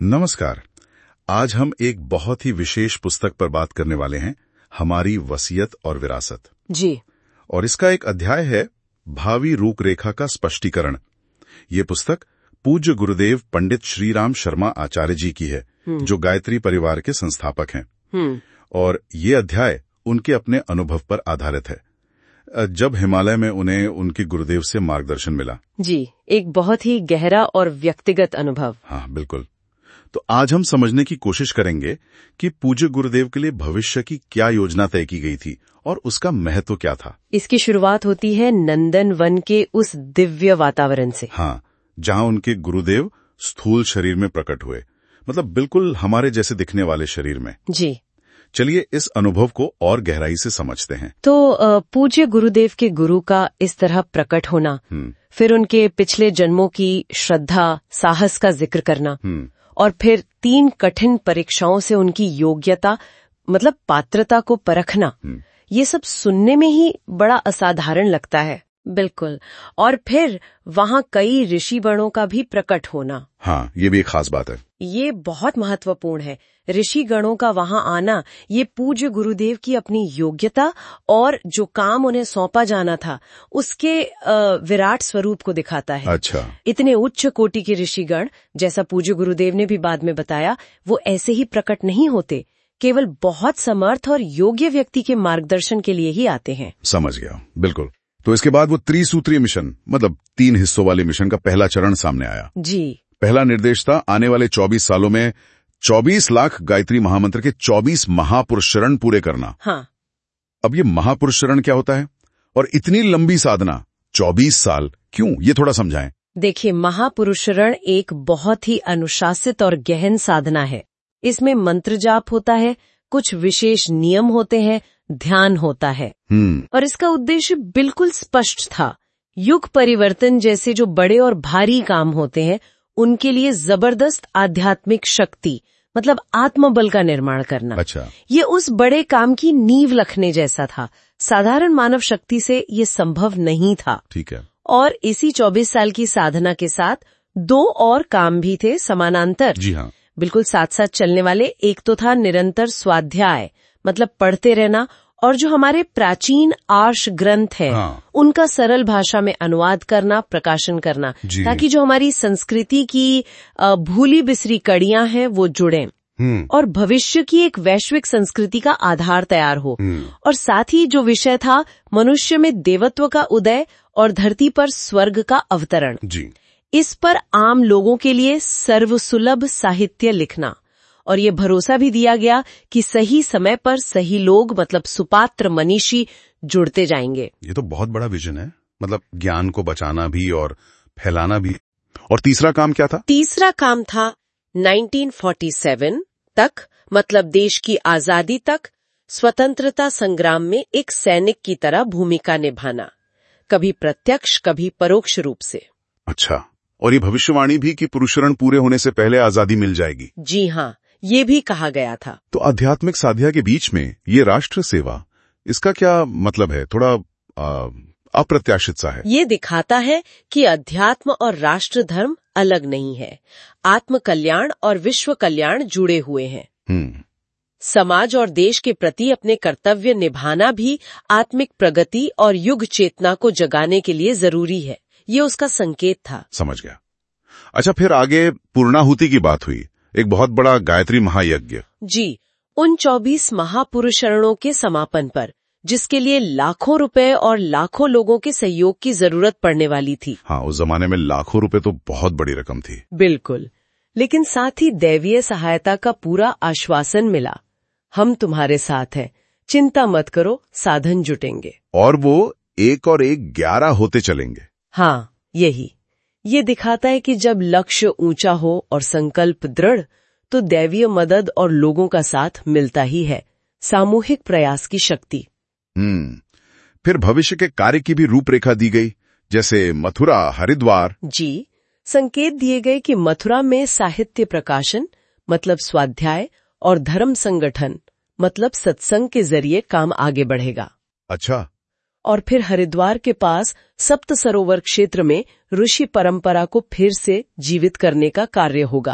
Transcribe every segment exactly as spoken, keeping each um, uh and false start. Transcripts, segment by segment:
नमस्कार। आज हम एक बहुत ही विशेष पुस्तक पर बात करने वाले हैं, हमारी वसीयत और विरासत। जी। और इसका एक अध्याय है भावी रूपरेखा का स्पष्टीकरण। ये पुस्तक पूज्य गुरुदेव पंडित श्रीराम शर्मा आचार्य जी की है, जो गायत्री परिवार के संस्थापक हैं। और ये अध्याय उनके अपने अनुभव पर आधारित है, जब हिमालय में उन्हें उनके गुरुदेव से मार्गदर्शन मिला। जी, एक बहुत ही गहरा और व्यक्तिगत अनुभव। हाँ, बिल्कुल। तो आज हम समझने की कोशिश करेंगे कि पूज्य गुरुदेव के लिए भविष्य की क्या योजना तय की गई थी और उसका महत्व क्या था। इसकी शुरुआत होती है नंदन वन के उस दिव्य वातावरण से। हाँ, जहाँ उनके गुरुदेव स्थूल शरीर में प्रकट हुए, मतलब बिल्कुल हमारे जैसे दिखने वाले शरीर में। जी। चलिए इस अनुभव को और गहराई से समझते हैं। तो पूज्य गुरुदेव के गुरु का इस तरह प्रकट होना, फिर उनके पिछले जन्मों की श्रद्धा साहस का जिक्र करना, और फिर तीन कठिन परीक्षाओं से उनकी योग्यता मतलब पात्रता को परखना, ये सब सुनने में ही बड़ा असाधारण लगता है। बिल्कुल। और फिर वहाँ कई ऋषि गणों का भी प्रकट होना। हाँ, ये भी एक खास बात है। ये बहुत महत्वपूर्ण है। ऋषि गणों का वहाँ आना, ये पूज्य गुरुदेव की अपनी योग्यता और जो काम उन्हें सौंपा जाना था उसके विराट स्वरूप को दिखाता है। अच्छा। इतने उच्च कोटि के ऋषिगण, जैसा पूज्य गुरुदेव ने भी बाद में बताया, वो ऐसे ही प्रकट नहीं होते, केवल बहुत समर्थ और योग्य व्यक्ति के मार्गदर्शन के लिए ही आते हैं। समझ गया, बिल्कुल। तो इसके बाद वो त्रिसूत्रीय मिशन, मतलब तीन हिस्सों वाले मिशन का पहला चरण सामने आया। जी। पहला निर्देश था आने वाले चौबीस सालों में चौबीस लाख गायत्री महामंत्र के चौबीस महापुरुष चरण पूरे करना। हाँ। अब ये महापुरुष चरण क्या होता है और इतनी लंबी साधना चौबीस साल क्यों, ये थोड़ा समझाएं। देखिए, महापुरुष चरण एक बहुत ही अनुशासित और गहन साधना है। इसमें मंत्र जाप होता है, कुछ विशेष नियम होते हैं, ध्यान होता है। और इसका उद्देश्य बिल्कुल स्पष्ट था। युग परिवर्तन जैसे जो बड़े और भारी काम होते हैं, उनके लिए जबरदस्त आध्यात्मिक शक्ति मतलब आत्मबल का निर्माण करना। अच्छा। ये उस बड़े काम की नींव रखने जैसा था। साधारण मानव शक्ति से ये संभव नहीं था। ठीक है। और इसी चौबीस साल की साधना के साथ दो और काम भी थे समानांतर। जी हाँ, बिल्कुल साथ साथ चलने वाले। एक तो था निरंतर स्वाध्याय, मतलब पढ़ते रहना, और जो हमारे प्राचीन आर्ष ग्रंथ है, हाँ। उनका सरल भाषा में अनुवाद करना, प्रकाशन करना, ताकि जो हमारी संस्कृति की भूली बिसरी कड़ियां हैं वो जुड़ें और भविष्य की एक वैश्विक संस्कृति का आधार तैयार हो। और साथ ही जो विषय था मनुष्य में देवत्व का उदय और धरती पर स्वर्ग का अवतरण, जी। इस पर आम लोगों के लिए सर्वसुलभ साहित्य लिखना। और ये भरोसा भी दिया गया कि सही समय पर सही लोग मतलब सुपात्र मनीषी जुड़ते जाएंगे। ये तो बहुत बड़ा विजन है, मतलब ज्ञान को बचाना भी और फैलाना भी। और तीसरा काम क्या था? तीसरा काम था उन्नीस सौ सैंतालीस तक, मतलब देश की आजादी तक, स्वतंत्रता संग्राम में एक सैनिक की तरह भूमिका निभाना, कभी प्रत्यक्ष कभी परोक्ष रूप से। अच्छा। और ये भविष्यवाणी भी कि पुरुषरण पूरे होने से पहले आजादी मिल जाएगी। जी हाँ, ये भी कहा गया था। तो आध्यात्मिक साधना के बीच में ये राष्ट्र सेवा, इसका क्या मतलब है? थोड़ा अप्रत्याशित सा है। ये दिखाता है कि अध्यात्म और राष्ट्र धर्म अलग नहीं है। आत्म कल्याण और विश्व कल्याण जुड़े हुए हैं। हम्म समाज और देश के प्रति अपने कर्तव्य निभाना भी आत्मिक प्रगति और युग चेतना को जगाने के लिए जरूरी है। ये उसका संकेत था। समझ गया। अच्छा, फिर आगे पूर्णाहुति की बात हुई, एक बहुत बड़ा गायत्री महायज्ञ। जी, उन चौबीस महापुरुष चरणों के समापन पर, जिसके लिए लाखों रुपए और लाखों लोगों के सहयोग की जरूरत पड़ने वाली थी। हाँ, उस जमाने में लाखों रुपए तो बहुत बड़ी रकम थी। बिल्कुल। लेकिन साथ ही दैवीय सहायता का पूरा आश्वासन मिला। हम तुम्हारे साथ हैं, चिंता मत करो, साधन जुटेंगे। और वो एक और एक ग्यारह होते चलेंगे। हाँ, यही ये दिखाता है कि जब लक्ष्य ऊंचा हो और संकल्प दृढ़, तो दैवीय मदद और लोगों का साथ मिलता ही है। सामूहिक प्रयास की शक्ति। हम्म फिर भविष्य के कार्य की भी रूपरेखा दी गई, जैसे मथुरा, हरिद्वार। जी, संकेत दिए गए कि मथुरा में साहित्य प्रकाशन मतलब स्वाध्याय और धर्म संगठन मतलब सत्संग के जरिए काम आगे बढ़ेगा। अच्छा। और फिर हरिद्वार के पास सप्त सरोवर क्षेत्र में ऋषि परंपरा को फिर से जीवित करने का कार्य होगा।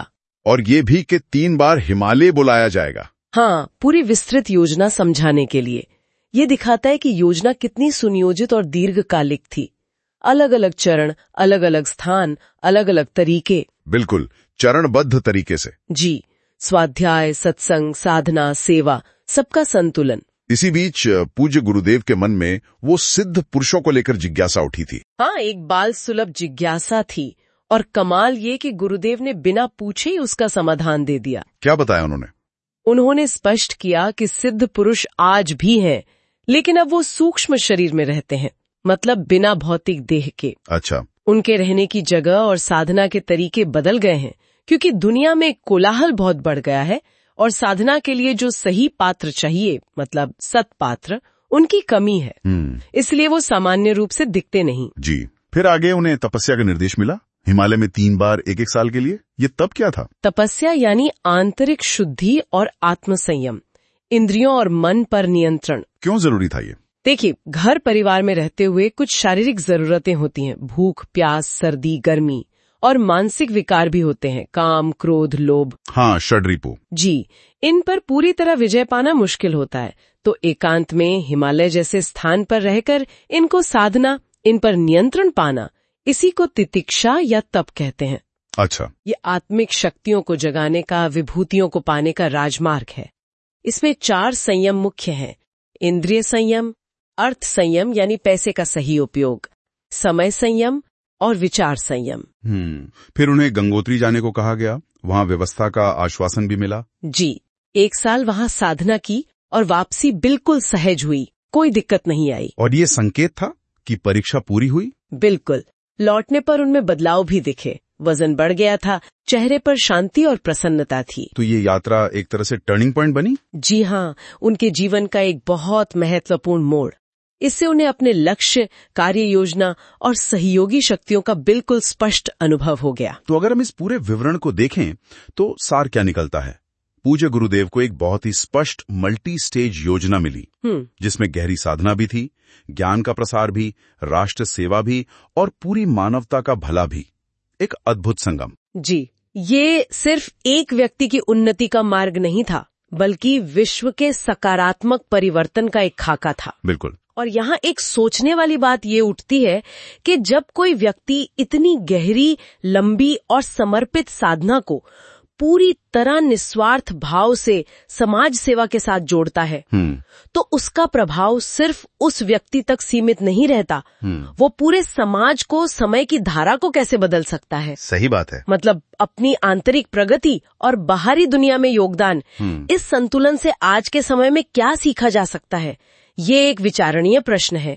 और ये भी कि तीन बार हिमालय बुलाया जाएगा। हाँ, पूरी विस्तृत योजना समझाने के लिए। ये दिखाता है कि योजना कितनी सुनियोजित और दीर्घकालिक थी। अलग अलग चरण, अलग अलग स्थान, अलग अलग तरीके। बिल्कुल, चरणबद्ध तरीके से। जी, स्वाध्याय, सत्संग, साधना, सेवा, सबका संतुलन। इसी बीच पूज्य गुरुदेव के मन में वो सिद्ध पुरुषों को लेकर जिज्ञासा उठी थी। हाँ, एक बाल सुलभ जिज्ञासा थी, और कमाल ये कि गुरुदेव ने बिना पूछे ही उसका समाधान दे दिया। क्या बताया उन्होंने? उन्होंने स्पष्ट किया कि सिद्ध पुरुष आज भी हैं, लेकिन अब वो सूक्ष्म शरीर में रहते हैं, मतलब बिना भौतिक देह के। अच्छा। उनके रहने की जगह और साधना के तरीके बदल गए हैं, क्योंकि दुनिया में कोलाहल बहुत बढ़ गया है और साधना के लिए जो सही पात्र चाहिए, मतलब सत्पात्र, उनकी कमी है। इसलिए वो सामान्य रूप से दिखते नहीं। जी। फिर आगे उन्हें तपस्या का निर्देश मिला, हिमालय में तीन बार एक एक साल के लिए। ये तब क्या था? तपस्या यानी आंतरिक शुद्धि और आत्मसंयम, इंद्रियों और मन पर नियंत्रण। क्यों जरूरी था ये? देखिए, घर परिवार में रहते हुए कुछ शारीरिक जरूरतें होती हैं, भूख, प्यास, सर्दी, गर्मी, और मानसिक विकार भी होते हैं, काम, क्रोध, लोभ। हाँ, षड्रिपु। जी, इन पर पूरी तरह विजय पाना मुश्किल होता है। तो एकांत में हिमालय जैसे स्थान पर रहकर इनको साधना, इन पर नियंत्रण पाना, इसी को तितिक्षा या तप कहते हैं। अच्छा। ये आत्मिक शक्तियों को जगाने का, विभूतियों को पाने का राजमार्ग है। इसमें चार संयम मुख्य हैं: इंद्रिय संयम, अर्थ संयम यानी पैसे का सही उपयोग, समय संयम और विचार संयम। हम्म फिर उन्हें गंगोत्री जाने को कहा गया, वहाँ व्यवस्था का आश्वासन भी मिला। जी, एक साल वहाँ साधना की और वापसी बिल्कुल सहज हुई, कोई दिक्कत नहीं आई। और ये संकेत था कि परीक्षा पूरी हुई? बिल्कुल। लौटने पर उनमें बदलाव भी दिखे, वजन बढ़ गया था, चेहरे पर शांति और प्रसन्नता थी। तो ये यात्रा एक तरह से टर्निंग पॉइंट बनी? जी हाँ, उनके जीवन का एक बहुत महत्वपूर्ण मोड़। इससे उन्हें अपने लक्ष्य, कार्य योजना और सहयोगी शक्तियों का बिल्कुल स्पष्ट अनुभव हो गया। तो अगर हम इस पूरे विवरण को देखें तो सार क्या निकलता है? पूज्य गुरुदेव को एक बहुत ही स्पष्ट मल्टी स्टेज योजना मिली, जिसमें गहरी साधना भी थी, ज्ञान का प्रसार भी, राष्ट्र सेवा भी और पूरी मानवता का भला भी। एक अद्भुत संगम। जी, ये सिर्फ एक व्यक्ति की उन्नति का मार्ग नहीं था, बल्कि विश्व के सकारात्मक परिवर्तन का एक खाका था। बिल्कुल। और यहाँ एक सोचने वाली बात ये उठती है कि जब कोई व्यक्ति इतनी गहरी, लंबी और समर्पित साधना को पूरी तरह निस्वार्थ भाव से समाज सेवा के साथ जोड़ता है, तो उसका प्रभाव सिर्फ उस व्यक्ति तक सीमित नहीं रहता, वो पूरे समाज को, समय की धारा को कैसे बदल सकता है। सही बात है। मतलब अपनी आंतरिक प्रगति और बाहरी दुनिया में योगदान, इस संतुलन से आज के समय में क्या सीखा जा सकता है, ये एक विचारणीय प्रश्न है।